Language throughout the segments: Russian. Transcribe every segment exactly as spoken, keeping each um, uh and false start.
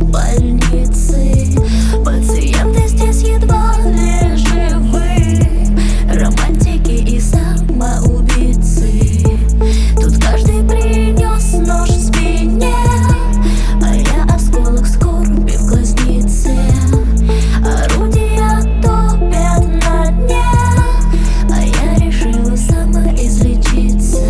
больницы. Пациенты здесь едва ли живы, романтики и самоубийцы. Тут каждый принес нож в спине, а я осколок скорби в глазнице. Орудия топят на дне, а я решила самоизлечиться.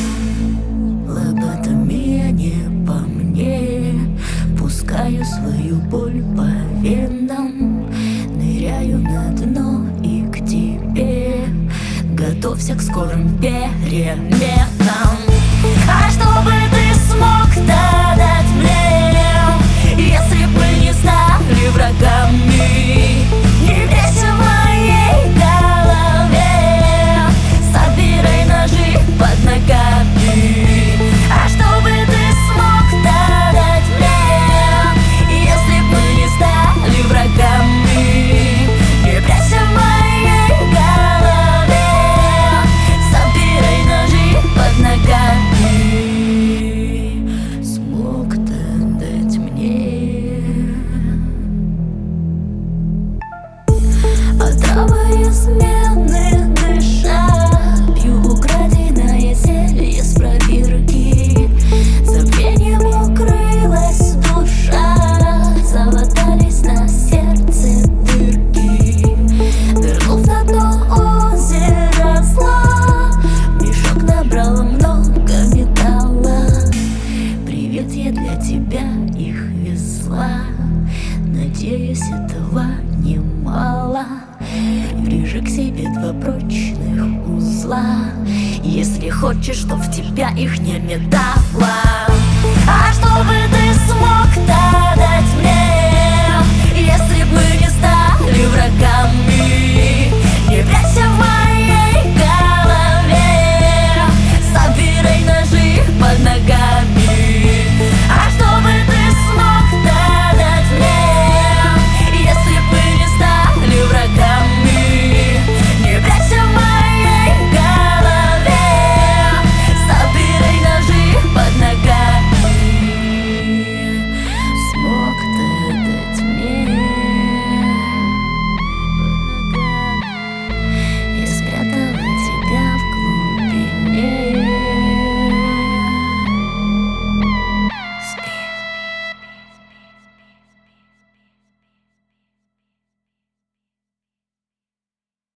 Лоботомия не по мне, пускаю свою боль по венам, ныряю на дно и к тебе. Готовься к скорым переменам. А чтобы ты смог дать мне, если бы не стали врагами, не весь в моей голове, собирай ножи под ногами. А чтобы ты смог дать мне, если бы не стали врагами, не прячься в моей голове, собирай ножи под ногами. Смог ты дать мне отравы измены дыша, пью украденное зелье с пробирки. Забвением укрылась душа, залатались на сердце дырки. Нырнув на дно озера зла, мешок набрала много металла. Привет, я для тебя их везла, надеюсь, этого немало. Прижи к себе два прочных узла, если хочешь, чтоб в тебя их не метало. А